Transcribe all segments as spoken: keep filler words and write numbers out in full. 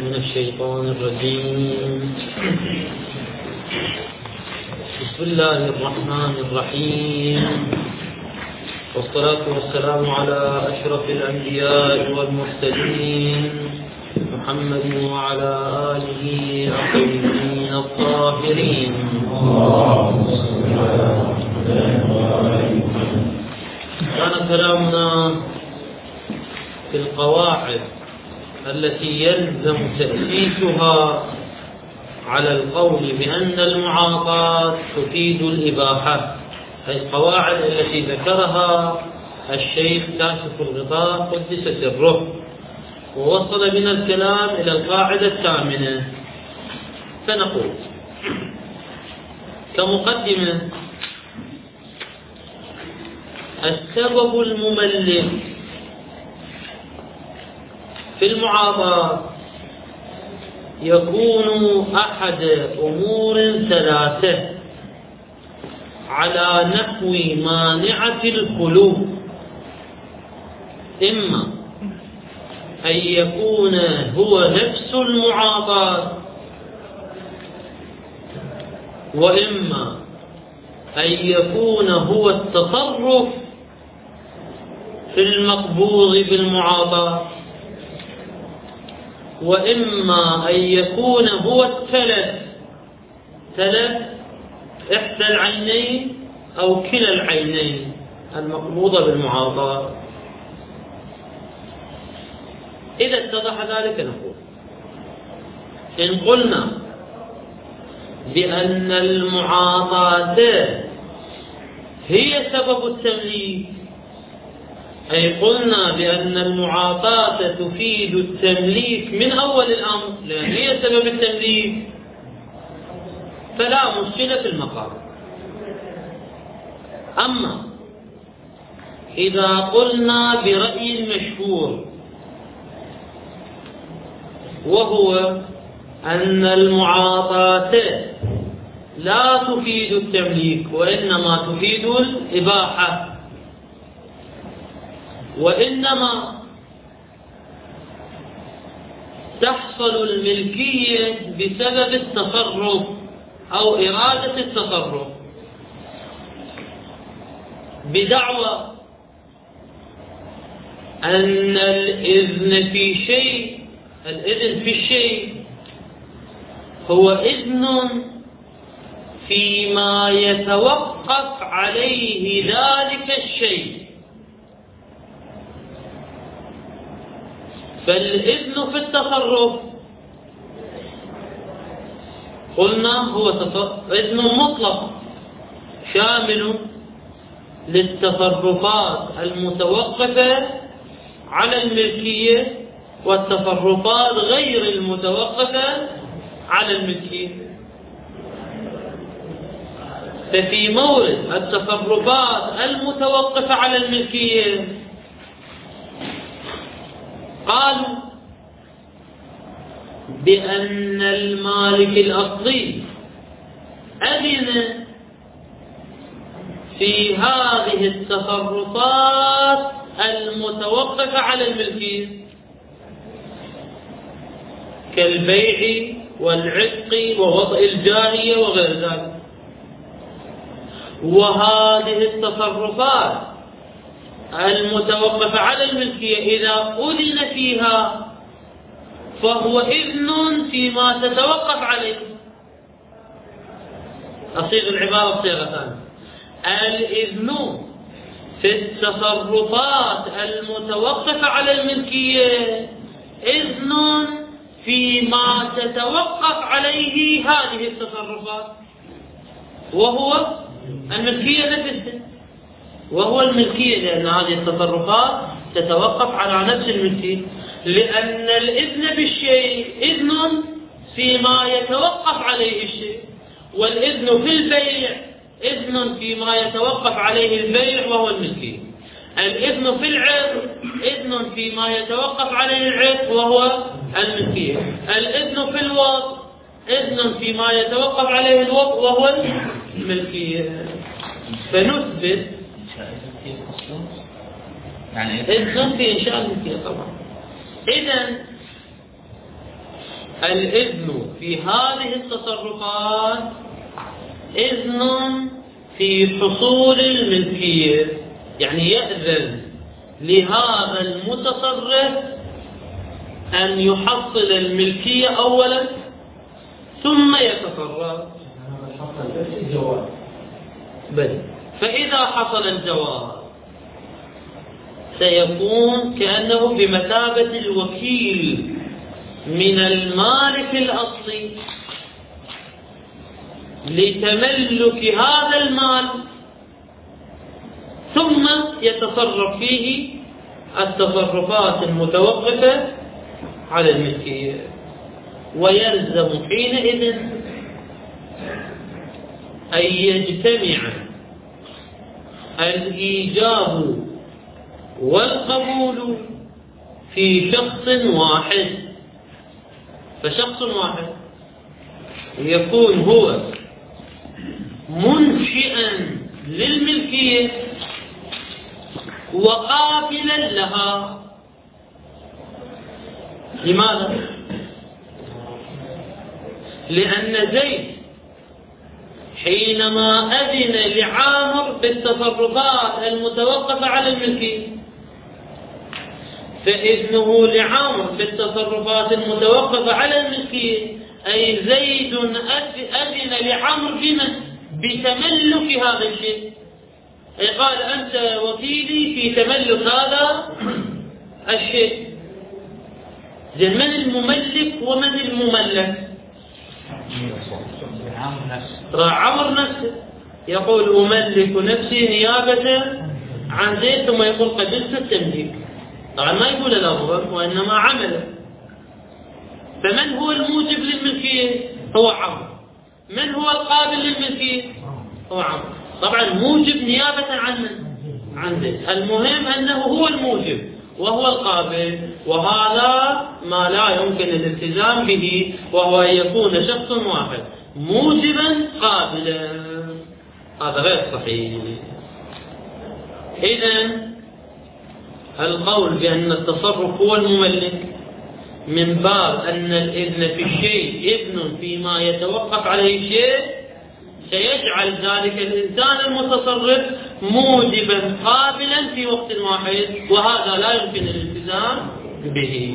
من الشيطان الرجيم. بسم الله الرحمن الرحيم، والصلاة والسلام على أشرف الأنبياء والمرسلين محمد وعلى آله الطيبين الطاهرين. كان كلامنا في القواعد التي يلزم تأسيسها على القول بأن المعاطاة تفيد الإباحة، هذه القواعد التي ذكرها الشيخ كاشف الغطاء قدس سره، ووصل بنا الكلام إلى القاعدة الثامنة. فنقول كمقدمة: السبب المملك في المعاطاة يكون أحد أمور ثلاثة على نحو مانعة الخلو، إما أن يكون هو نفس المعاطاة، وإما أن يكون هو التصرف في المقبوض بالمعاطاة، وإما أن يكون هو التلف، تلف إحدى العينين أو كلا العينين المقبوضة بالمعاطاة. إذا اتضح ذلك نقول: إن قلنا بأن المعاطاة هي سبب التمليك، أي قلنا بأن المعاطاة تفيد التمليك من أول الأمر لأن هي سبب التمليك، فلا مشكلة في المقام. أما إذا قلنا برأي المشهور، وهو أن المعاطاة لا تفيد التمليك وإنما تفيد الإباحة، وإنما تحصل الملكية بسبب التصرف أو إرادة التصرف، بدعوى أن الإذن في شيء، الإذن في الشيء هو إذن فيما يتوقف عليه ذلك الشيء، فالإذن في التصرف قلنا هو إذن مطلق شامل للتصرفات المتوقفة على الملكية والتصرفات غير المتوقفة على الملكية. ففي مورد التصرفات المتوقفة على الملكية قالوا بأن المالك الأصلي أذن في هذه التصرفات المتوقفة على الملكية كالبيع والعتق ووضع الجارية وغير ذلك، وهذه التصرفات المتوقفة على الملكية إذا أذن فيها فهو إذن فيما تتوقف عليه. أصيغ العبارة بصيغة ثانية: الإذن في التصرفات المتوقفة على الملكية إذن فيما تتوقف عليه هذه التصرفات، وهو الملكية نفسها، وهو الملكية، لأن هذه التصرفات تتوقف على نفس الملكية، لأن الإذن بالشيء إذن فيما يتوقف عليه الشيء، والإذن في البيع إذن فيما يتوقف عليه البيع وهو الملكية. الإذن في العتق إذن فيما يتوقف عليه العتق وهو الملكية. الإذن في الوضع إذن فيما يتوقف عليه الوضع وهو الملكية. فنثبت يعني إذن في إنشاء الملكية طبعا. إذن الإذن في هذه التصرفات إذن في حصول الملكية، يعني يأذن لهذا المتصرف أن يحصل الملكية أولا ثم يتصرف. بل فإذا حصل الجواز سيكون كأنه بمثابة الوكيل من المالك الأصلي لتملك هذا المال، ثم يتصرف فيه التصرفات المتوقفة على الملكية. ويلزم حينئذ أن يجتمع الإيجاب والقبول في شخص واحد. فشخص واحد يكون هو منشئا للملكية وقابلا لها. لماذا؟ لأن زيد حينما أذن لعامر بالتصرفات المتوقفة على الملكية، فإذنه لعامر بالتصرفات المتوقفة على الملكية أي زيد أذن لعامر بمن؟ بتملك هذا الشيء. أي قال أنت وكيلي في تملك هذا الشيء. من المملك ومن المملك؟ عمر نفسه يقول أملك نفسي نيابة عن زيد، ثم يقول قبلت التمليك. طبعا ما يقول الأفضل وإنما عمله. فمن هو الموجب للملكية؟ هو عمر. من هو القابل للملكية؟ هو عمر. طبعا موجب نيابة عن من؟ عن زيد. المهم أنه هو الموجب وهو القابل، وهذا ما لا يمكن الالتزام به، وهو أن يكون شخص واحد موجبا قابلا. هذا غير صحيح. إذن القول بأن التصرف هو المملك من باب أن الإذن في الشيء إذن فيما يتوقف عليه الشيء سيجعل ذلك الإنسان المتصرف موجبا قابلا في وقت واحد، وهذا لا يمكن الالتزام به.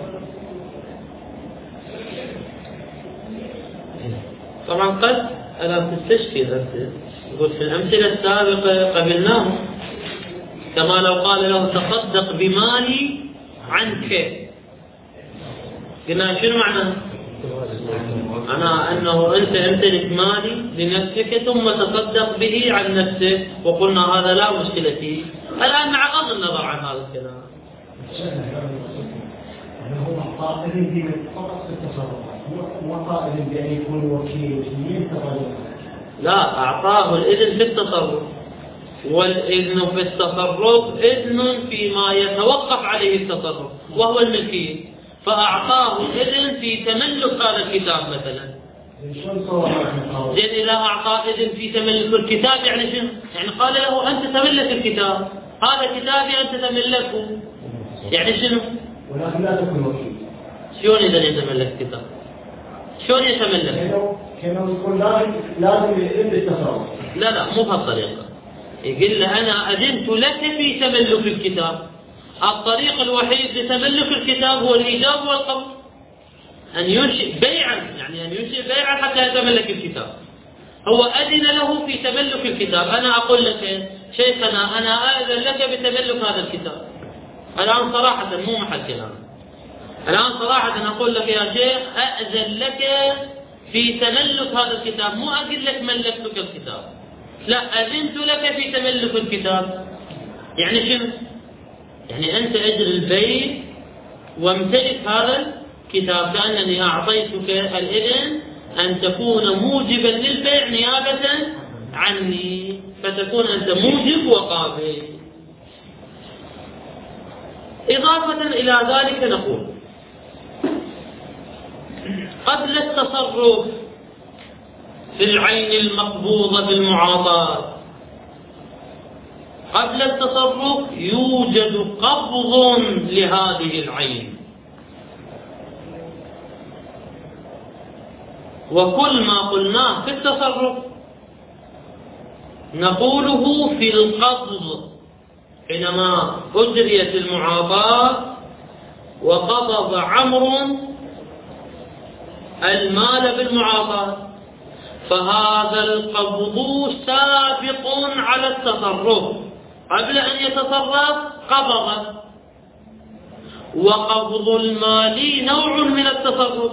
طبعا قد ألا تستشكل يقول في الأمثلة السابقة قبلناه، كما لو قال له تصدق بمالي عنك. قلنا شنو معنى؟ أنا أنه أنت امتلك مالي لنفسك ثم تصدق به عن نفسك، وقلنا هذا لا مشكلة فيه. الآن مع غض النظر عن هذا الكلام هو قائل بمن فقط في التصرفات، مو قائل بأن يكون وكيل لا، أعطاه الإذن في التصرف، والإذن في التصرف إذن فيما يتوقف عليه التصرف وهو الملكية، فأعطاه الإذن في تملك هذا الكتاب مثلا. زين إذا أعطاه إذن في تملك الكتاب يعني شنو؟ يعني قال له أنت تملك الكتاب، هذا كتابي أنت تملكه، يعني شنو؟ ولكن لا تكون وكيل. شلون إذا يتملك الكتاب؟ شلون يتملك؟ كانوا يقول لازم لازم الإذن بالتصرف. لا لا مو بهالطريقة. يقول له أنا أذنت لك في تملك الكتاب. الطريق الوحيد لتملك الكتاب هو الإيجاب والقبول، أن ينشئ بيعا، يعني أن ينشئ بيعا حتى يتملك الكتاب. هو أذن له في تملك الكتاب. أنا أقول لك شيخنا أنا أذن لك بتملك هذا الكتاب. الآن صراحة مو محل كلام، الآن صراحة أقول لك يا شيخ أذن لك في تملك هذا الكتاب، مو أقول لك ملكتك الكتاب، لا أذنت لك في تملك الكتاب. يعني شنو؟ يعني أنت أجر البيع وامتلك هذا الكتاب، كأنني أعطيتك الإذن أن تكون موجبا للبيع نيابة عني، فتكون أنت موجب وقابل. إضافة إلى ذلك نقول قبل التصرف في العين المقبوضة بالمعاطاة، قبل التصرف يوجد قبض لهذه العين، وكل ما قلناه في التصرف نقوله في القبض، حينما أجريت المعاطاة وقبض عمرو المال بالمعاطاة، فهذا القبض سابق على التصرف، قبل أن يتصرف قبض، وقبض المال نوع من التصرف،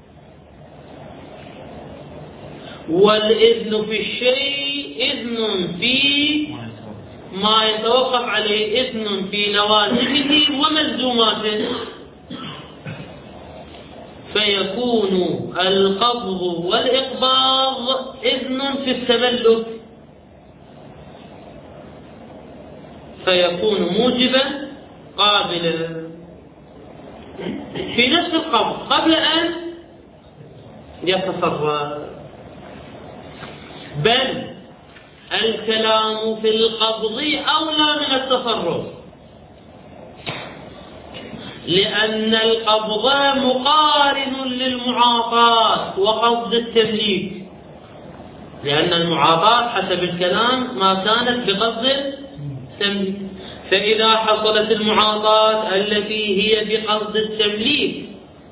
والإذن في الشيء إذن في ما يتوقف عليه، إذن في لوازمه وملزوماته، فيكون القبض والإقباض إذن في التملك، فيكون موجبا قابلا في نفس القبض قبل أن يتصرف. بل الكلام في القبض أولى من التصرف، لأن القبض مقارن للمعاطاة وقبض التمليك، لأن المعاطاة حسب الكلام ما كانت بقبض التمليك، فإذا حصلت المعاطاة التي هي بقبض التمليك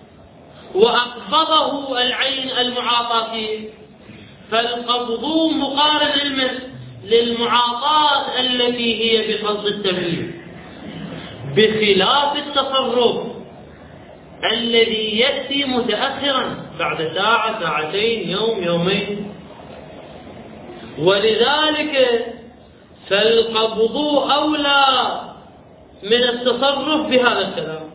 وأقبضه العين المعاطاة فيه، فالقبض مقارن للمعاطاة التي هي بقبض التمليك، بخلاف التصرف الذي يأتي متأخرا بعد ساعة ساعتين يوم يومين. ولذلك فالقبض أولى من التصرف بهذا الكلام،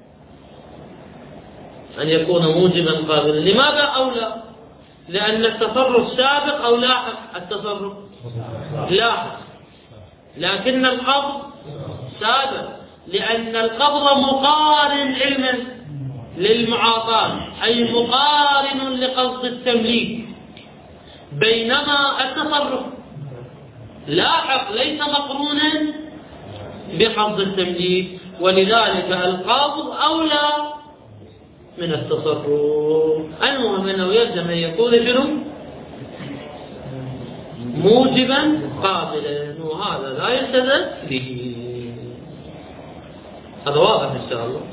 أن يكون موجبا قابلا. لماذا أولى؟ لأن التصرف سابق أو لاحق؟ التصرف لاحق، لكن القبض سابق، لأن القبض مقارن علما للمعاطاة، أي مقارن لقبض التمليك، بينما التصرف لاحق ليس مقرونا بقبض التمليك، ولذلك القبض أولى من التصرف. المهم أنه يلزم أن يكون شنو؟ موجبا قابلا، وهذا لا يلتزم به. هذا واضح إن شاء الله.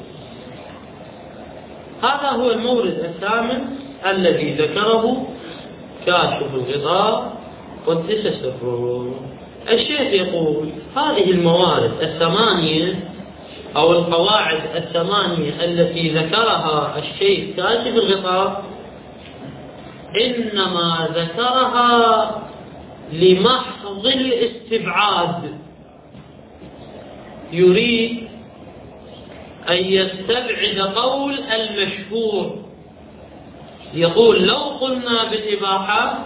هذا هو المورد الثامن الذي ذكره كاشف الغطاء قدس سره. الشيخ يقول هذه الموارد الثمانية أو القواعد الثمانية التي ذكرها الشيخ كاشف الغطاء إنما ذكرها لمحض الاستبعاد، يريد أن يستبعد قول المشهور. يقول لو قلنا بالإباحة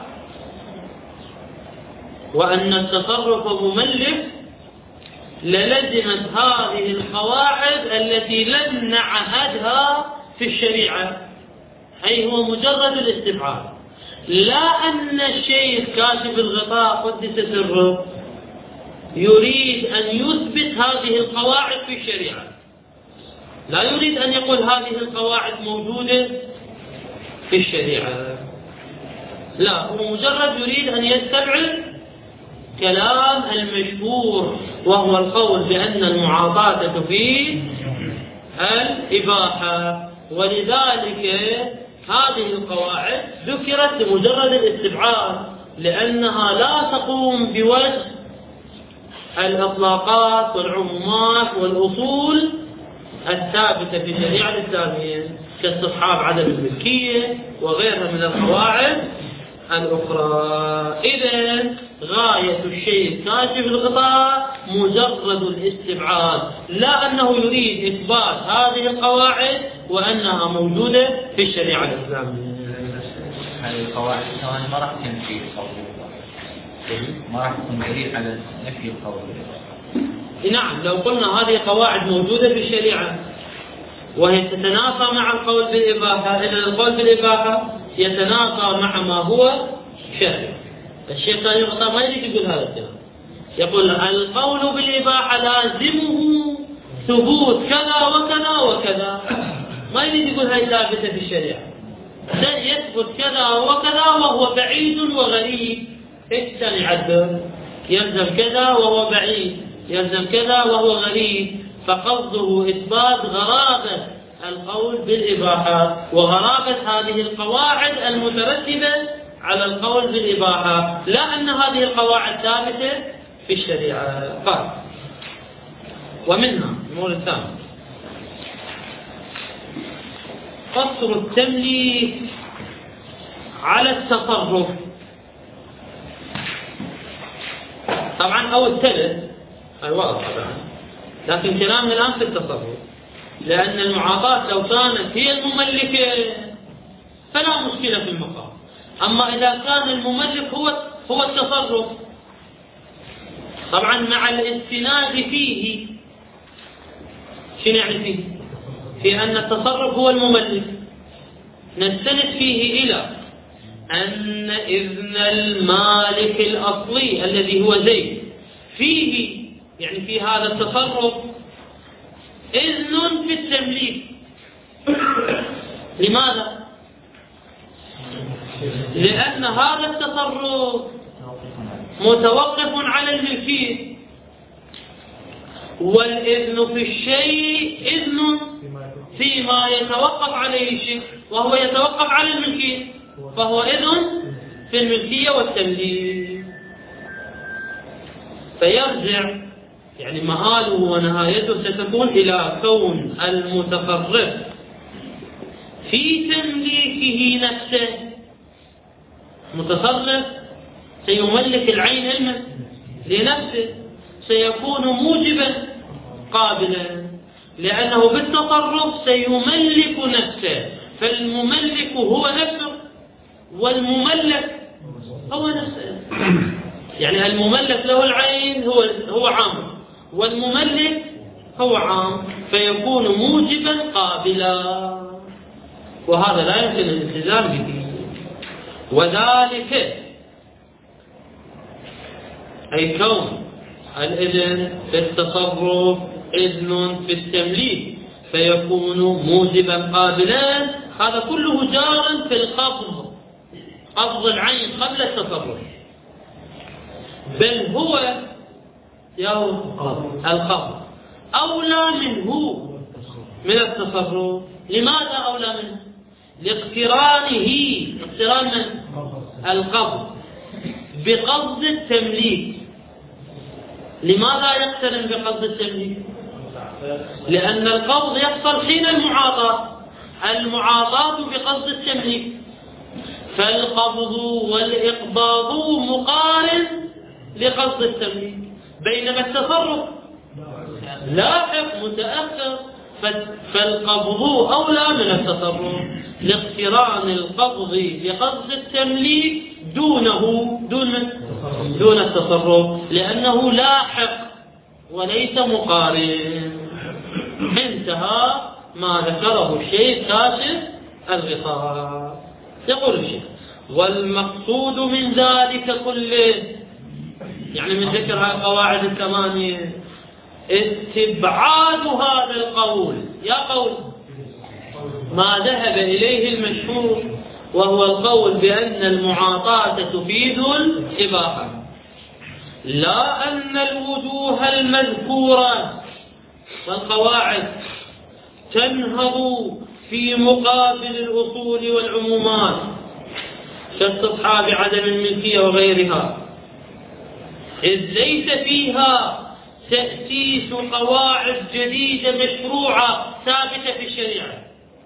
وأن التصرف مملك للزمت هذه القواعد التي لم نعهدها في الشريعة، أي هو مجرد الاستبعاد، لا أن الشيخ كاشف الغطاء قدس سره يريد أن يثبت هذه القواعد في الشريعة، لا يريد أن يقول هذه القواعد موجودة في الشريعة، لا، هو مجرد يريد أن يستبعد كلام المشهور، وهو القول بأن المعاطاة تفيد الإباحة. ولذلك هذه القواعد ذكرت لمجرد الاستبعاد، لأنها لا تقوم بوجه الإطلاقات والعمومات والأصول الثابتة في الشريعة الإسلامية كاستصحاب عدم الملكية وغيرها من القواعد الأخرى. إذن غاية الشيء كاشف الغطاء مجرد الاستبعاد، لا أنه يريد إثبات هذه القواعد وأنها موجودة في الشريعة الإسلامية. هذه القواعد الثواني ما راح تنفي القول، ما راح تكون دليل على نفي القول. نعم، لو قلنا هذه قواعد موجودة في الشريعة وهي تتنافى مع القول بالإباحة، إذن القول بالإباحة يتنافى مع ما هو شرعي. الشيخ ثاني الغطاء ما يريد يقول هذا الكلام، يقول القول بالإباحة لازمه ثبوت كذا وكذا وكذا، ما يريد يقول هاي ثابتة في الشريعة، سيثبت كذا وكذا وهو بعيد وغريب. ايش كان يعبر؟ يلزم كذا وهو بعيد، يلزم كذا وهو غريب. فقصده إثبات غرابة القول بالإباحة وغرابة هذه القواعد المترتبة على القول بالإباحة، لا أن هذه القواعد ثابتة في الشريعة. قال ومنها الأمور الثانية قصر التمليك على التصرف. طبعا أو التلف أي واضح طبعا، لكن كلامنا الآن في التصرف، لأن المعاطاة لو كانت هي المملكة فلا مشكلة في المقام. أما إذا كان المملك هو هو التصرف، طبعا مع الاستناد فيه، شنو يعني فيه؟ في أن التصرف هو المملك، نستند فيه إلى أن إذن المالك الأصلي الذي هو زيد فيه، يعني في هذا التصرف إذن في التمليك. لماذا؟ لأن هذا التصرف متوقف على الملكية، والإذن في الشيء إذن فيما يتوقف عليه الشيء، وهو يتوقف على الملكية، فهو إذن في الملكية والتمليك. فيرجع يعني مآله ونهايته ستكون إلى كون المتصرف في تمليكه نفسه، متصرف سيملك العين لنفسه، سيكون موجبا قابلا، لأنه بالتصرف سيملك نفسه، فالمملك هو نفسه والمملك هو نفسه. يعني المملك له العين هو هو عام، والمملك هو عام، فيكون موجبا قابلا، وهذا لا يمكن الالتزام به. وذلك أي كون الإذن في التصرف إذن في التمليك فيكون موجبا قابلا، هذا كله جارا في القبض، قبض العين قبل التصرف، بل هو القبض أولى منه من التصرف. لماذا أولى منه؟ لاقترانه، اقتران من؟ القبض بقبض التمليك. لماذا يقترن بقبض التمليك؟ لأن القبض يحصل حين المعاطاة، المعاطاة بقبض التمليك، فالقبض والإقباض مقارن لقبض التمليك، بينما التصرف لاحق متأخر، فالقبض أولى من التصرف لاقتران القبض بقبض التمليك دونه دون دون التصرف، لأنه لاحق وليس مقارن. انتهى ما ذكره الشيخ كاشف الغطاء. يقول الشيخ: والمقصود من ذلك كله، يعني من ذكر هذه القواعد الثمانية، استبعاد هذا القول، يا قول ما ذهب إليه المشهور، وهو القول بأن المعاطاة تفيد الإباحة، لا أن الوجوه المذكورة والقواعد تنهض في مقابل الأصول والعمومات كاستصحاب عدم الملكية وغيرها، إذ ليس فيها تأسيس قواعد جديدة مشروعة ثابتة في الشريعة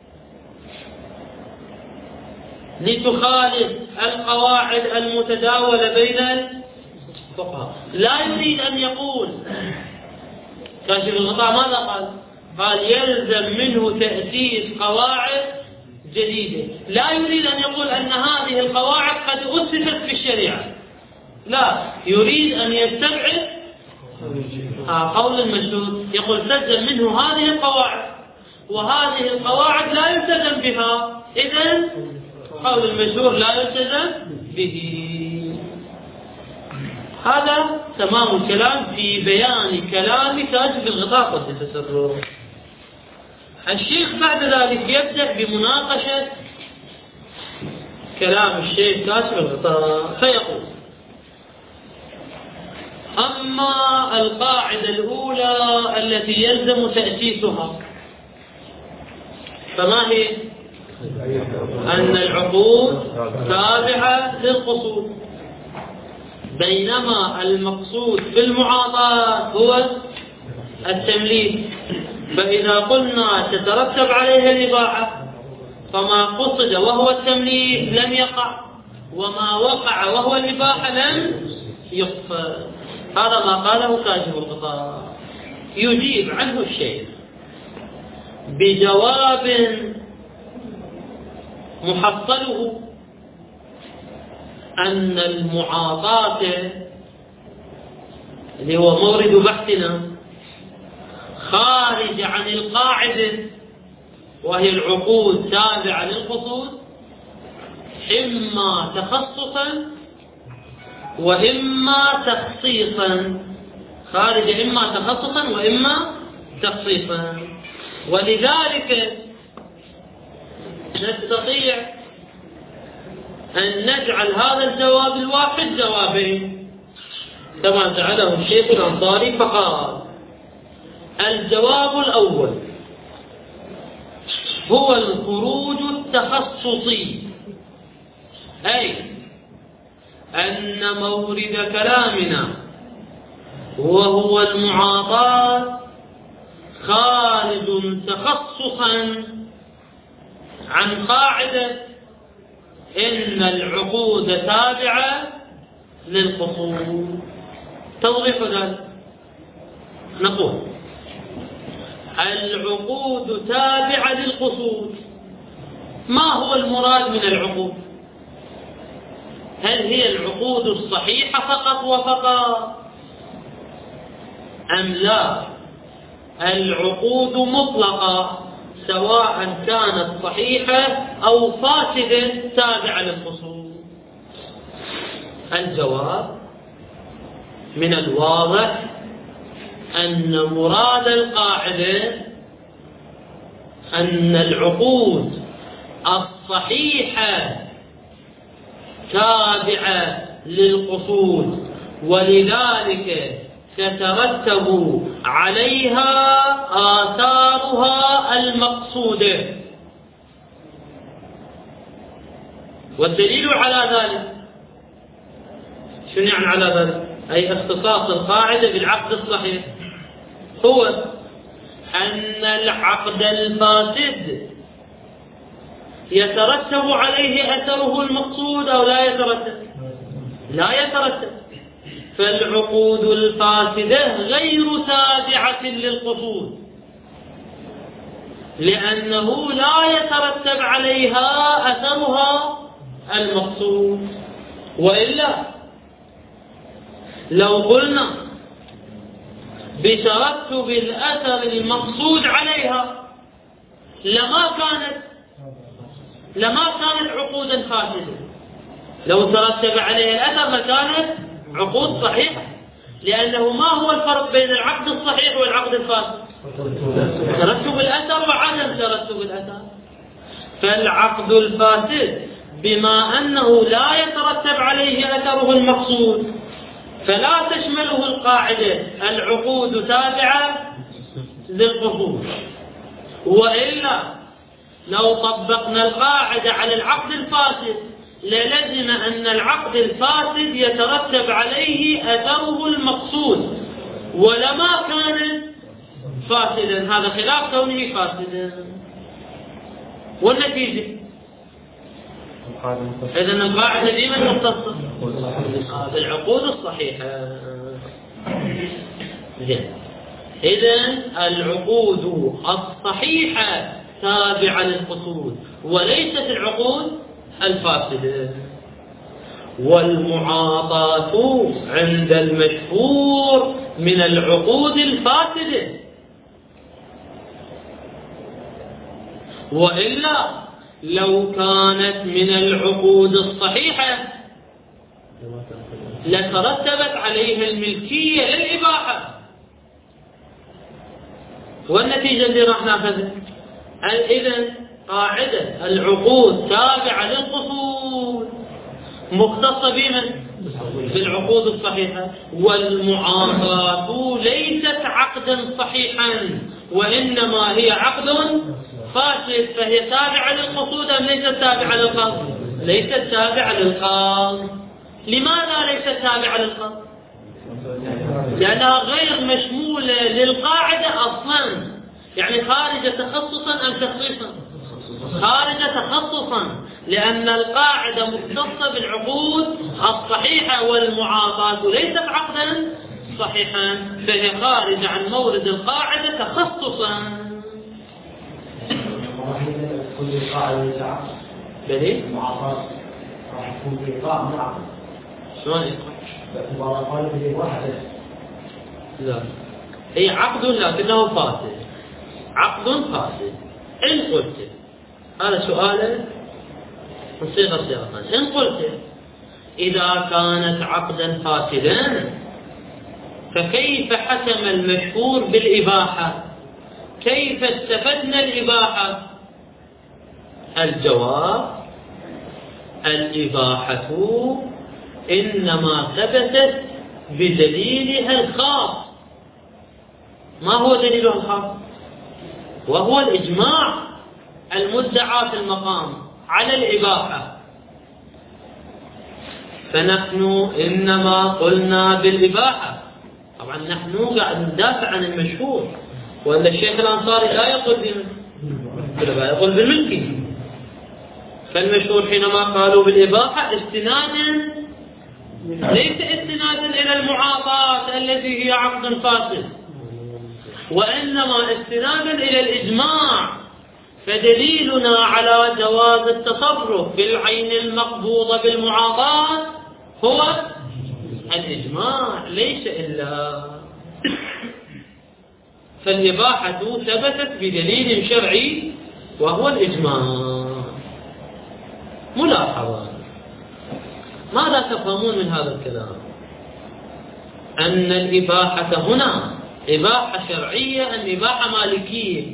لتخالف القواعد المتداولة بين الفقهاء. لا يريد أن يقول كاشف الغطاء ماذا قال؟ قال يلزم منه تأسيس قواعد جديدة. لا يريد أن يقول أن هذه القواعد قد أسست في الشريعة، لا، يريد أن يستبعد قول المشهور، يقول تلزم منه هذه القواعد، وهذه القواعد لا يلتزم بها، إذن قول المشهور لا يلتزم به. هذا تمام الكلام في بيان كلام كاشف الغطاء قدس سره. الشيخ بعد ذلك يبدأ بمناقشة كلام الشيخ كاشف الغطاء فيقول: أما القاعدة الأولى التي يلزم تأسيسها فما هي؟ أن العقود تابعة للقصود، بينما المقصود في المعاطاة هو التمليك. فإذا قلنا تترتب عليها الإباحة فما قصد وهو التمليك لم يقع، وما وقع وهو الإباحة لم يقفى. هذا ما قاله كاشف الغطاء. يجيب عنه الشيخ بجواب محصله أن المعاطاة اللي هو مورد بحثنا خارج عن القاعدة وهي العقود تابعة للقصود، إما تخصصا وإما تخصيصا، خارج إما تخصصا وإما تخصيصا. ولذلك نستطيع أن نجعل هذا الجواب الواحد جوابين كما جعله الشيخ الأنصاري، فقال: الجواب الأول هو الخروج التخصصي، أي أن مورد كلامنا وهو المعاطاة خارج تخصصا عن قاعدة إن العقود تابعة للقصود. توضيح ذلك نقول: العقود تابعة للقصود. ما هو المراد من العقود؟ هل هي العقود الصحيحة فقط وفقط أم لا؟ العقود مطلقة سواء كانت صحيحة أو فاسدة تابعة للقصود. الجواب: من الواضح أن مراد القاعدة أن العقود الصحيحة تابعة للقصود، ولذلك تترتب عليها آثارها المقصودة. والدليل على ذلك شنو يعني على ذلك؟ أي اختصاص القاعدة بالعقد الصحيح هو أن العقد الفاسد يترتب عليه أثره المقصود أو لا يترتب؟ لا يترتب. فالعقود الفاسدة غير تابعة للقصود لأنه لا يترتب عليها أثرها المقصود. وإلا لو قلنا بترتب الأثر المقصود عليها لما كانت لما كانت عقودا فاسدة. لو ترتب عليها الأثر لكانت عقود صحيحة، لأنه ما هو الفرق بين العقد الصحيح والعقد الفاسد؟ ترتب الأثر وعدم ترتب الأثر. فالعقد الفاسد بما أنه لا يترتب عليه أثره المقصود فلا تشمله القاعدة العقود تابعة للقصود. وإلا لو طبقنا القاعدة على العقد الفاسد للزم أن العقد الفاسد يترتب عليه أثره المقصود ولما كان فاسدا، هذا خلاف كونه فاسدا. والنتيجة إذن القاعدة دي من تختص بالعقود الصحيحة. إذن العقود الصحيحة تابعة للقصود وليست العقود الفاسدة. والمعاطاة عند المشهور من العقود الفاسدة. وإلا لو كانت من العقود الصحيحة لترتبت عليها الملكية للإباحة. والنتيجة اللي راح ناخذها إذن قاعدة العقود تابعة للقصود مختصة بمن؟ بالعقود الصحيحة. والمعاطاة ليست عقدا صحيحا وإنما هي عقد فاسد، فهي تابعة للقصود أم ليست تابعة للقصد؟ ليست تابعة للقصد. لماذا ليست تابعة للقصد؟ لأنها غير مشمولة للقاعدة أصلا، يعني خارجة تخصصا أم تخصيصا؟ خارجة تخصصا، لأن القاعدة مختصة بالعقود الصحيحة والمعاطاة ليست عقدا صحيحا، فهي خارجة عن مورد القاعدة تخصصا. كل قاعدة ليس عقد. بلي؟ المعاطاة راح يكون في إيقاع من عقد. شلون يقع؟ باعتبار قالب هي واحدة. لا، هي عقد لكنه فاسد، عقد فاسد. إن قلت هذا سؤال من صيغة صيغة، إن قلت إذا كانت عقدا فاسدا فكيف حكم المشهور بالإباحة؟ كيف استفدنا الإباحة؟ الجواب: الإباحة إنما ثبتت بدليلها الخاص. ما هو دليلها الخاص؟ وهو الإجماع المدعى في المقام على الإباحة. فنحن إنما قلنا بالإباحة. طبعا نحن قاعد ندافع عن المشهور، وأن الشيخ الأنصاري لا يقول بالإباحة، يقول بالملكي. فالمشهور حينما قالوا بالإباحة استنادا ليس استنادا إلى المعاطاة الذي هي عقد فاسد، وإنما استنادا إلى الإجماع. فدليلنا على جواز التصرف بالعين المقبوضة بالمعاطاة هو الإجماع، ليس إلا. فالإباحة ثبتت بدليل شرعي وهو الإجماع. ملاحظة: ماذا تفهمون من هذا الكلام؟ أن الإباحة هنا إباحة شرعية أم إباحة مالكية؟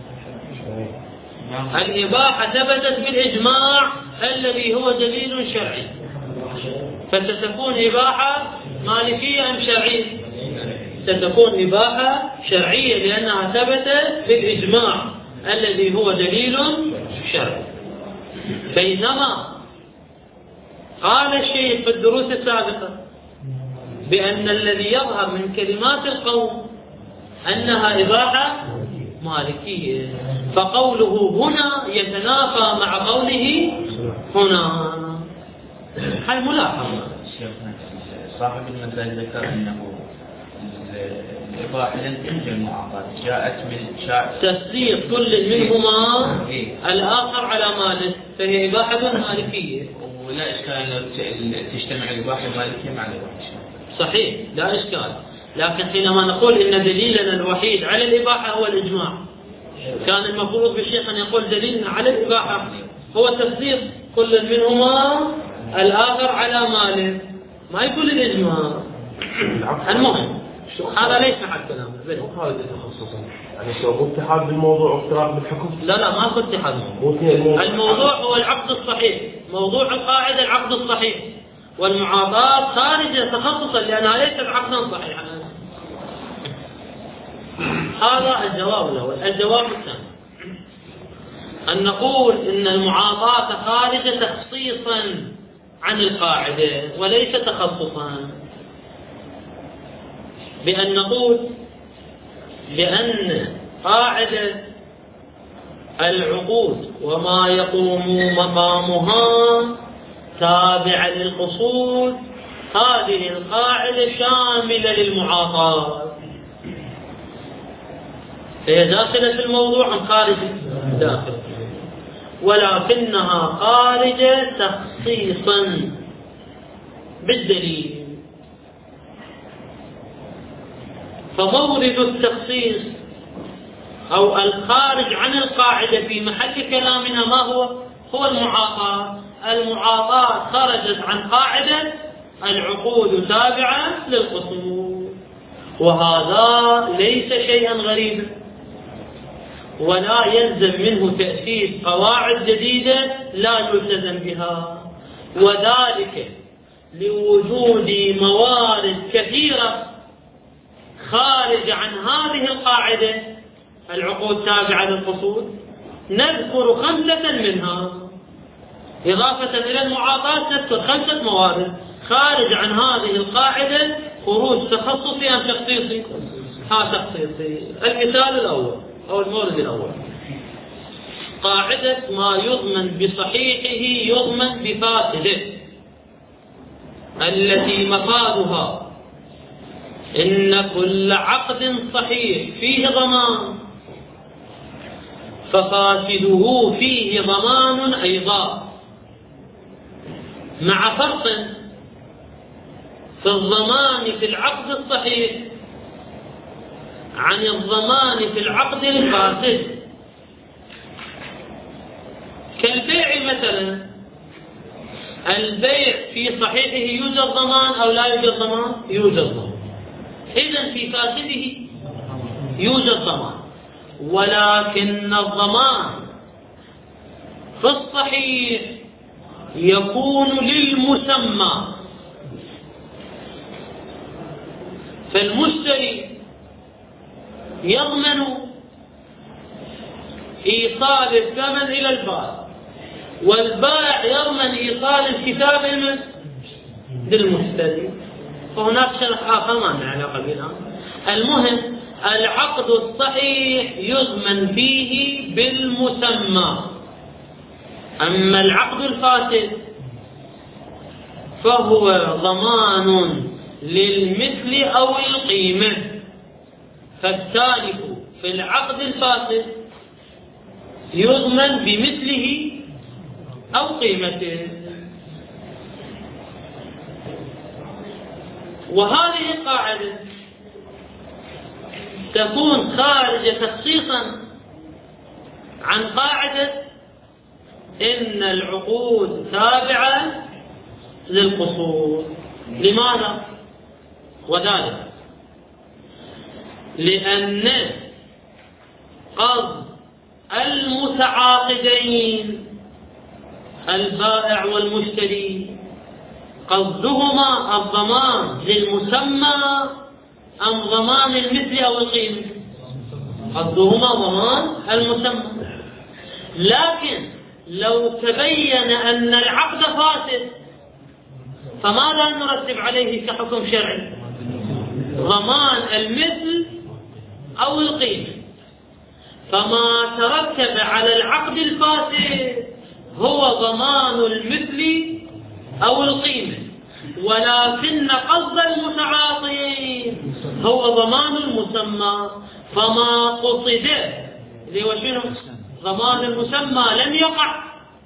الإباحة ثبتت بالإجماع الذي هو دليل شرعي، فستكون إباحة مالكية أم شرعية؟ ستكون إباحة شرعية لأنها ثبتت بالإجماع الذي هو دليل شرعي. بينما قال الشيخ في الدروس السابقة بأن الذي يظهر من كلمات القوم أنها إباحة مالكية، فقوله هنا يتنافى مع قوله هنا. هاي ملاحظة. صاحب المسائل ذكر أنه الإباحة لم تنجي المعاطاة، جاءت من شاء تصديق كل منهما الآخر على ماله، فهي إباحة مالكية. ولا إشكال تجتمع الإباحة المالكية مع الإباحة. صحيح، لا إشكال. لكن حينما نقول إن دليلنا الوحيد على الإباحة هو الإجماع، كان المفروض بالشيخ أن يقول دليلنا على الإباحة هو تصديق كل منهما الآخر على ماله، ما يقول الإجماع. المهم هذا ليس محل كلامه. هذا تخصصا يعني سوى اتحاد بالموضوع وافتراق بالحكم. لا لا، ما هو اتحاد. الموضوع هو العقد الصحيح، موضوع القاعدة العقد الصحيح، والمعاطاة خارجة تخصصا لأنها ليست عقدا صحيحا. هذا الجواب الأول. الجواب الثاني أن نقول إن المعاطاة خارجة تخصيصا عن القاعدة وليس تخصصا، بأن نقول بأن قاعدة العقود وما يقوم مقامها تابعة للقصود، هذه القاعدة شاملة للمعاطاة، هي داخلة في الموضوع أم خارجة؟ داخلة، ولكنها خارجة تخصيصا بالدليل. فمورد التخصيص أو الخارج عن القاعدة في محل كلامنا ما هو؟ هو المعاطاة. المعاطاة خرجت عن قاعدة العقود تابعة للقصود، وهذا ليس شيئا غريبا، ولا يلزم منه تأسيس قواعد جديدة لا يلتزم بها، وذلك لوجود موارد كثيرة خارج عن هذه القاعدة العقود تابعة للفصول. نذكر خمسة منها إضافة إلى المعاطاة، نذكر خمسة موارد خارج عن هذه القاعدة، خروج تخصصي أم تخصيصي؟ ها تخصيصي. المثال الأول أو المورد الأول، قاعدة ما يضمن بصحيحه يضمن بفاسده، التي مفادها إن كل عقد صحيح فيه ضمان ففاسده فيه ضمان أيضا، مع فرق في الضمان في العقد الصحيح عن الضمان في العقد الفاسد. كالبيع مثلا، البيع في صحيحه يوجد ضمان أو لا يوجد ضمان؟ يوجد ضمان. إذن في فاسده يوجد ضمان، ولكن الضمان في الصحيح يكون للمسمى، فالمشتري يضمن إيصال الثمن إلى البائع، والبائع يضمن إيصال الكتاب للمشتري. فهناك شرح آخر ما له علاقة بالآن. المهم العقد الصحيح يضمن فيه بالمسمى، أما العقد الفاسد فهو ضمان للمثل أو القيمة، فالتالف في العقد الفاسد يضمن بمثله أو قيمته. وهذه القاعدة تكون خارجة تخصيصا عن قاعدة إن العقود تابعة للقصور. لماذا؟ وذلك لأن قصد المتعاقدين البائع والمشتري قصدهما الضمان للمسمى أم ضمان المثل أو القيمة؟ قصدهما ضمان المسمى. لكن لو تبين أن العقد فاسد فماذا نرتب عليه كحكم شرعي؟ ضمان المثل أو القيمة. فما ترتب على العقد الفاسد هو ضمان المثل أو القيمة، ولكن قصد المتعاطين هو ضمان المسمى. فما قصد اللي هو شنو؟ ضمان المسمى لم يقع،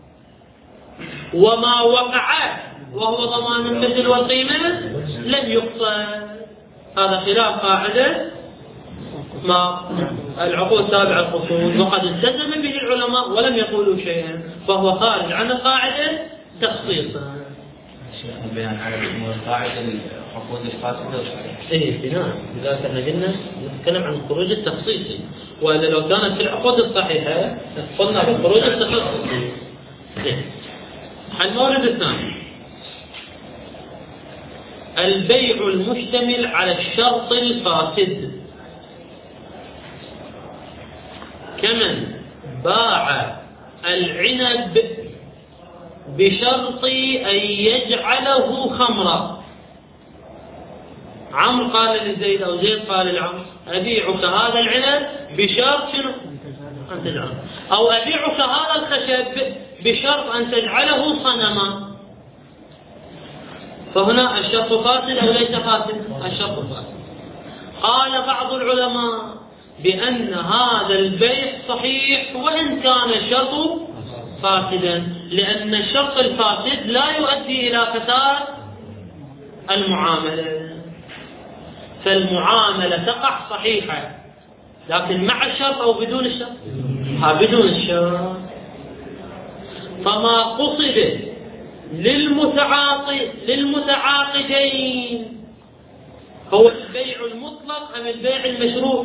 وما وقع وهو ضمان المثل والقيمة لم يقصد. هذا خلاف قاعدة ما العقود تابعة الخصوص، وقد التزم به العلماء ولم يقولوا شيئا، فهو خارج عن القاعدة تخصيصا. بناء على قاعدة العقود الفاسدة. ايه بناء، لذلك احنا قلنا نتكلم عن الخروج التخصيصي، والا لو كانت في العقود الصحيحة قلنا بالخروج التخصيصي. المورد الثاني البيع المشتمل على الشرط الفاسد، كمن باع العنب بشرط أن يجعله خمرا. عمرو قال لزيد أو زيد قال لعمرو أبيعك هذا العنب بشرط شنو؟ أن تجعله، أو أبيعك هذا الخشب بشرط أن تجعله صنما. فهنا الشرط فاسد أو ليس فاسد؟ الشرط فاسد. قال بعض العلماء بأن هذا البيع صحيح وإن كان الشرط فاسدا، لأن الشرط الفاسد لا يؤدي إلى فساد المعاملة، فالمعاملة تقع صحيحة، لكن مع الشرط أو بدون الشرط؟ ها بدون الشرط. فما قصد للمتعاقد للمتعاقدين هو البيع المطلق أم البيع المشروط؟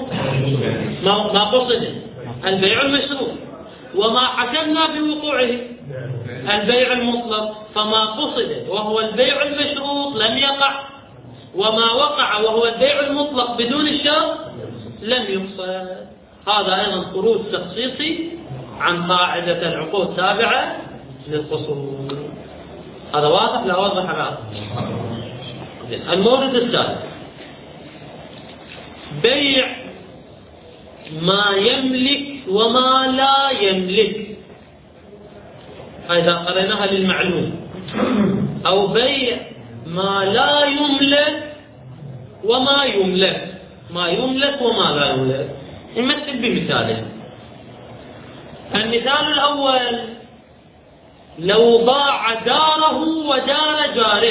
ما قصد البيع المشروط، وما حكمنا بوقوعه البيع المطلق، فما قصد وهو البيع المشروط لم يقع، وما وقع وهو البيع المطلق بدون الشرط لم يقصد. هذا أيضا خروج تخصيصي عن قاعدة العقود تابعة للخصوص. هذا واضح لا واضح على المورد الثالث بيع ما يملك وما لا يملك، إذا قريناها للمعلوم، أو بيع ما لا يملك وما يملك، ما يملك وما لا يملك. نمثل بمثال. المثال الأول لو باع داره ودار جاره،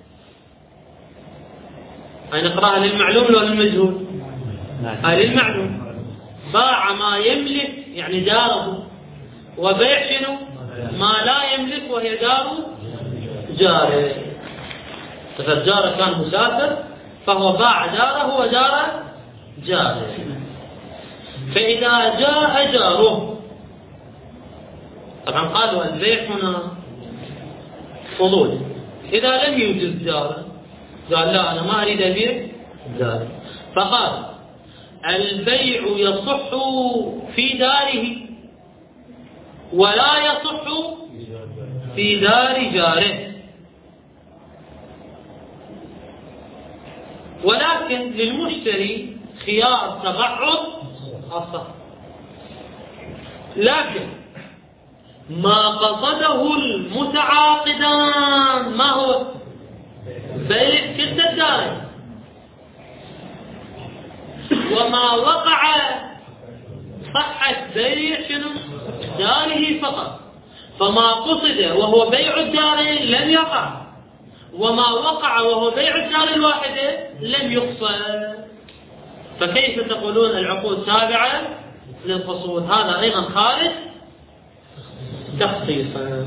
هاي نقراها للمعلوم ولا للمجهول؟ هاي للمعلوم. باع ما يملك يعني داره، وبيع شنو؟ ما لا يملك وهي دار جاره. فالجار كان مسافر فهو باع داره ودار جاره. فإذا جاء جاره، طبعا قالوا البيع هنا فضول، إذا لم يوجد جاره قال لا أنا ما أريد أبيع داري، فقال البيع يصح في داره ولا يصح في دار جاره، ولكن للمشتري خيار تبعض الصح. لكن ما قصده المتعاقدان ما هو بيع كلتا الدارين، وما وقع صحة بيع شنو؟ داره فقط. فما قصد وهو بيع الدارين لم يقع، وما وقع وهو بيع الدار الواحدة لم يقصد. فكيف تقولون العقود تابعة للخصوص؟ هذا أيضا خارج تخصيصا.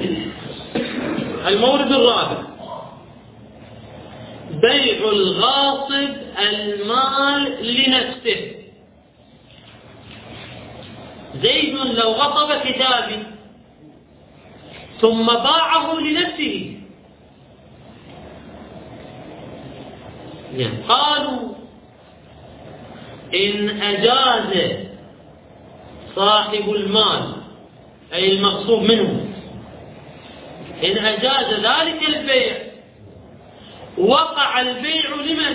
المورد الرابع بيع الغاصب المال لنفسه. زيد لو غصب كتابي ثم باعه لنفسه، قالوا إن أجاز صاحب المال أي المغصوب منه، إن أجاز ذلك البيع وقع البيع لمن؟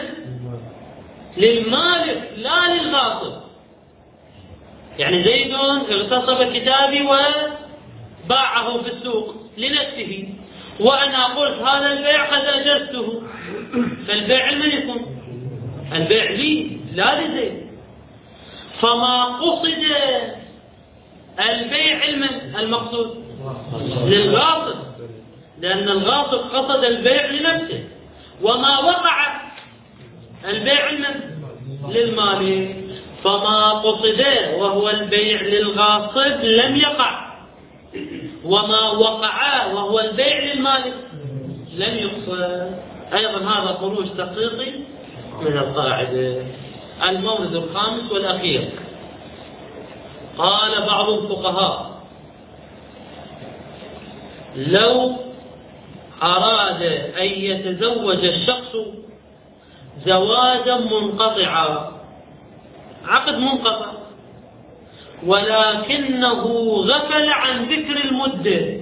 للمالك لا للغاصب. يعني زيد اغتصب كتابي وباعه في السوق لنفسه، وأنا قلت هذا البيع قد أجزته، فالبيع لمن يكون؟ البيع لي لا لزيد. فما قصد البيع لمن؟ المقصود للغاصب، لأن الغاصب قصد البيع لنفسه، وما وقع البيع للمالك. فما قصد وهو البيع للغاصب لم يقع، وما وقع وهو البيع للمالك لم يقصد. أيضا هذا خروج تخصيصي من القاعدة. المورد الخامس والأخير قال بعض الفقهاء لو أراد أن يتزوج الشخص زواجا منقطعا، عقد منقطع، ولكنه غفل عن ذكر المدة،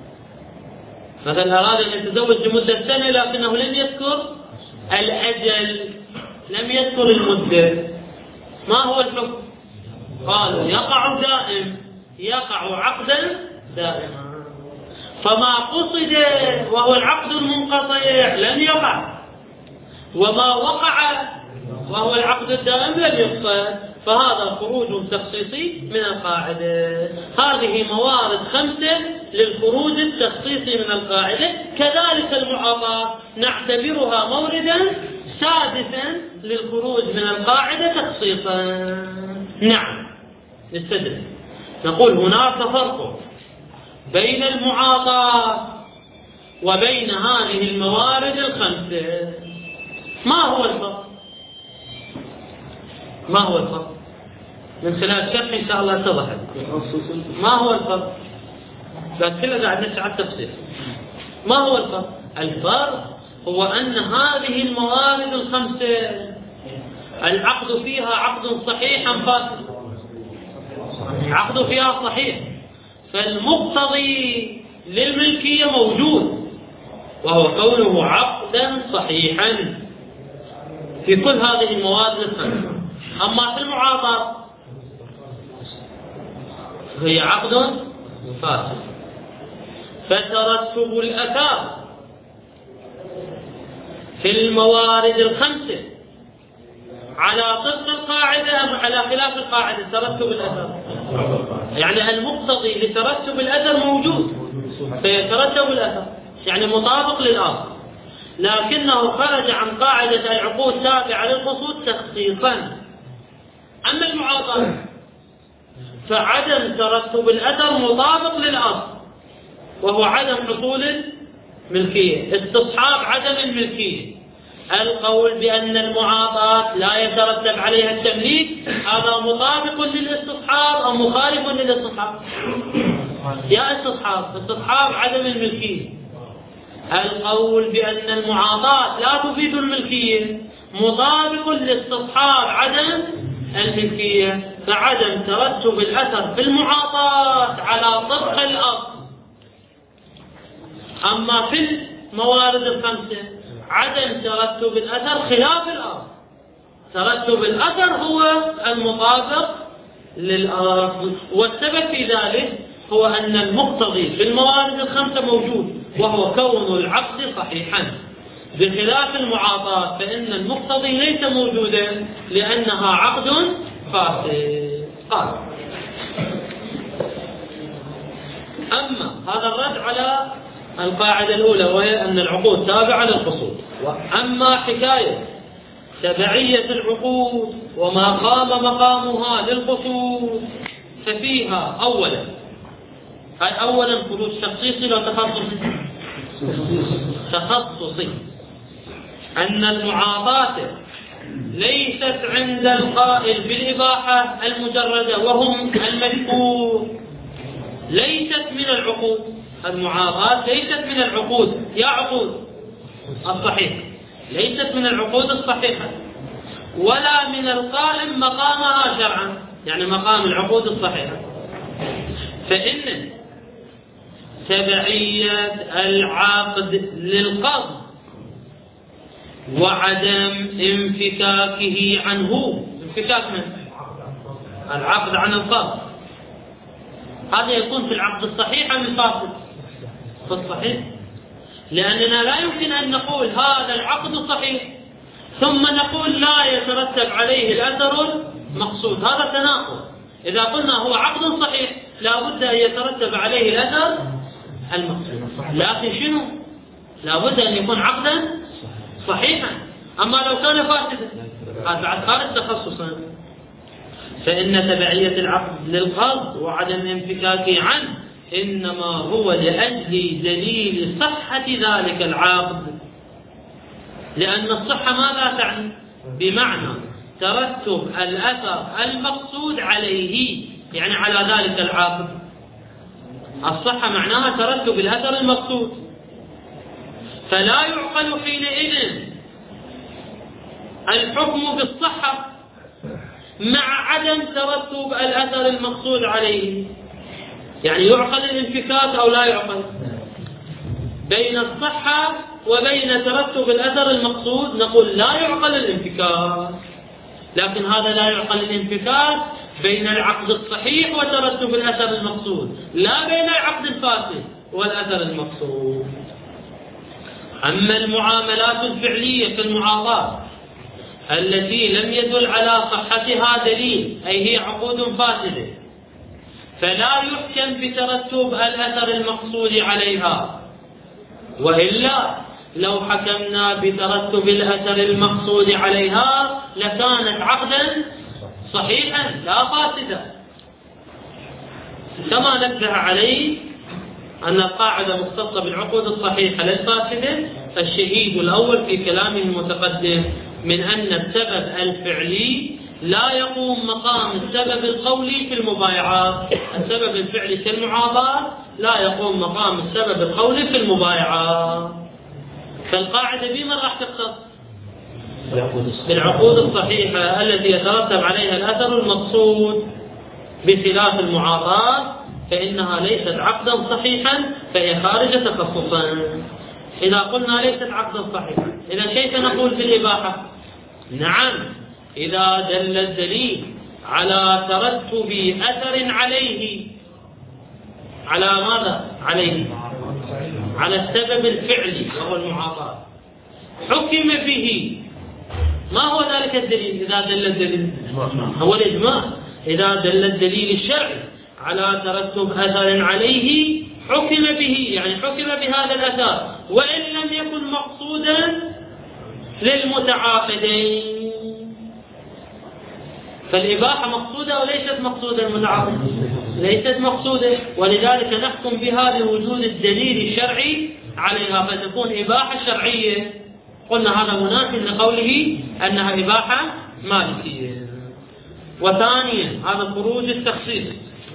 مثلا أراد أن يتزوج لمدة سنة لكنه لم يذكر الأجل، لم يذكر المدة، ما هو الحكم؟ قالوا يقع دائم، يقع عقدا دائما. فما قصد وهو العقد المنقطع لم يقع، وما وقع وهو العقد الدائم لم يقصد. فهذا خروج تخصيصي من القاعدة. هذه موارد خمسة للخروج التخصيصي من القاعدة. كذلك المعاطاة نعتبرها موردا سادسا للخروج من القاعدة تخصيصا. نعم نستدل، نقول هناك فرق بين المعاطاة وبين هذه الموارد الخمسة. ما هو الفرق؟ ما هو الفرق؟ من خلال شرح إن شاء الله اتضح. ما هو الفرق؟ بس كله قاعد نحكي على التفسير. ما هو الفرق؟ الفرق هو أن هذه الموارد الخمسة العقد فيها عقد صحيح أم فاسد؟ عقد فيها صحيح، فالمقتضي للملكية موجود وهو كونه عقدا صحيحا في كل هذه الموارد الخمسة. أما في المعاطاة هي عقد فاسد، فترتب الأثار في الموارد الخمسة على طبق القاعدة أم على خلاف القاعدة؟ ترتب الأثر، يعني المقتضي لترتب الأثر موجود فيترتب الأثر، يعني مطابق للأصل، لكنه خرج عن قاعدة العقود تابعة للقصود تخصيصا. أما المعاطاة فعدم ترتب الأثر مطابق للأصل وهو عدم حصول الملكية، استصحاب عدم الملكية. القول بأن المعاطاة لا يترتب عليها التمليك هذا مطابق للاستصحاب أو مخالف للاستصحاب؟ يا استصحاب استصحاب عدم الملكية. القول بأن المعاطاة لا تفيد الملكية مطابق لاستصحاب عدم الملكية، فعدم ترتب الأثر في المعاطاة على طبق الأصل. أما في الموارد الخمسة عدم ترتب الأثر خلاف الأصل، ترتب الأثر هو المطابق للأصل، والسبب في ذلك هو أن المقتضي في الموارد الخمسة موجود وهو كون العقد صحيحا، بخلاف المعاطاة فإن المقتضي ليس موجودا لأنها عقد فاسد. قال أما هذا الرد على القاعدة الأولى وهي أن العقود تابعة للقصود. وأما حكاية تبعية العقود وما قام مقامها للقصود ففيها أولا هاي أولا خروج تخصيصي لو تخصصي تخصصي أن المعاطاة ليست عند القائل بالإباحة المجردة وهم المذكور، ليست من العقود. المعاطاة ليست من العقود، يا عقود الصحيحة ليست من العقود الصحيحة ولا من القائم مقامها شرعا، يعني مقام العقود الصحيحة. فإن تبعية العقد للقبض وعدم انفكاكه عنه، انفكاك من العقد عن القبض، هذا يكون في العقد الصحيح أم الفاسد؟ في الصحيح، لأننا لا يمكن أن نقول هذا العقد صحيح ثم نقول لا يترتب عليه الأثر المقصود، هذا تناقض. إذا قلنا هو عقد صحيح لا بد أن يترتب عليه الأثر المقصود، لكن شنو؟ لا بد أن يكون عقدا صحيحا. أما لو كان فاسدا هذا بعد خارج تخصصا. فإن تبعية العقد للقبض وعدم انفكاكه عنه إنما هو لأجل دليل صحة ذلك العقد، لأن الصحة ماذا تعني؟ بمعنى ترتب الأثر المقصود عليه، يعني على ذلك العقد. الصحة معناها ترتب الأثر المقصود، فلا يعقل حينئذ الحكم بالصحة مع عدم ترتب الأثر المقصود عليه. يعني يعقل الانفكاك أو لا يعقل؟ بين الصحة وبين ترتب الأثر المقصود نقول لا يعقل الانفكاك، لكن هذا لا يعقل الانفكاك بين العقد الصحيح وترتب الأثر المقصود، لا بين العقد الفاسد والأثر المقصود. أما المعاملات الفعلية في المعاطاة التي لم يدل على صحتها دليل، أي هي عقود فاسدة، فلا يحكم بترتب الأثر المقصود عليها، وإلا لو حكمنا بترتب الأثر المقصود عليها لكانت عقدا صحيحا لا فاسدا. كما نبه عليه أن القاعدة مختصة بالعقود الصحيحة للفاسدة، الشهيد الأول في كلامه المتقدم من أن السبب الفعلي لا يقوم مقام السبب القولي في المبايعات. السبب الفعلي كالمعاضاة لا يقوم مقام السبب القولي في المبايعات. فالقاعدة بما راح تختص بالعقود الصحيحة التي يترتب عليها الأثر المقصود، بخلاف المعاضاة فإنها ليست عقدا صحيحا، فهي خارجة تخصصا. إذا قلنا ليست عقدا صحيحا، إذا كيف نقول بالإباحة؟ نعم، إذا دل الدليل على ترتب أثر عليه، على ماذا؟ عليه على السبب الفعلي وهو المعاضاة، حكم به. ما هو ذلك الدليل؟ إذا دل الدليل هو الإجماع. إذا دل الدليل الشرعي على ترتب أثر عليه حكم به، يعني حكم بهذا الأثر وإن لم يكن مقصودا للمتعاقدين. فالإباحة مقصودة وليست مقصودة للمتعاقدين، ليست مقصودة، ولذلك نحكم بها بوجود الدليل الشرعي عليها، فتكون إباحة شرعية. قلنا هذا منافي لقوله أنها إباحة مالكية. وثانيا هذا خروج التخصيص،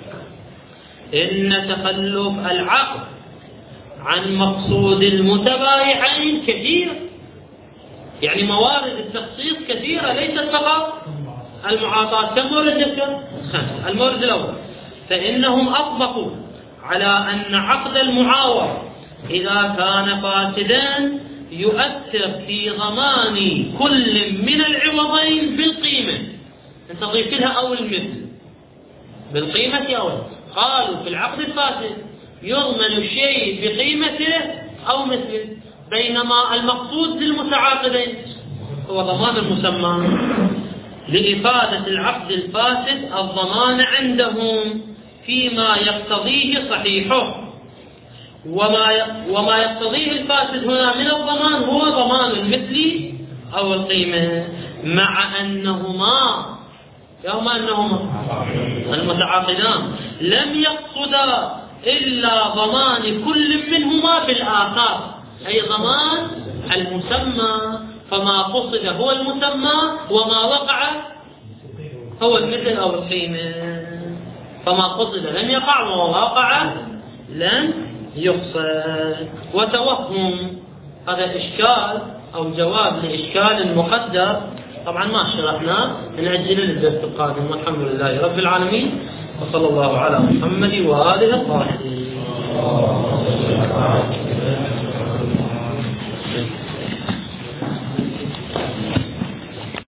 إن تخلف العقد عن مقصود المتبايعين كثير، يعني موارد التخصيص كثيرة ليست فقط المعاطاة. كم مورد ذكر؟ خمسة. المورد الأول، فإنهم أطبقوا على أن عقد المعاوضة إذا كان فاسدا يؤثر في ضمان كل من العوضين بالقيمة. انت تضيف لها أو المثل بالقيمة أو قالوا في العقد الفاسد يضمن الشيء بقيمته أو مثله، بينما المقصود للمتعاقدين هو ضمان المسمى. لإفادة العقد الفاسد الضمان عندهم فيما يقتضيه صحيحه، وما وما يقتضيه الفاسد هنا من الضمان هو ضمان المثل أو القيمة، مع أنهما يوم أنهما المتعاقدان لم يقصدا إلا ضمان كل منهما بالآخر، أي ضمان المسمى، فما قصد هو المسمى وما وقع هو المثل أو القيمة. فما قصد لم يقع وما وقع لن يقصد. وتوهم هذا إشكال أو جواب لإشكال مقدر، طبعا ما شرحناه، نأجل للدرس القادم. والحمد لله رب العالمين، وصلى الله على محمد وآله الطاهرين.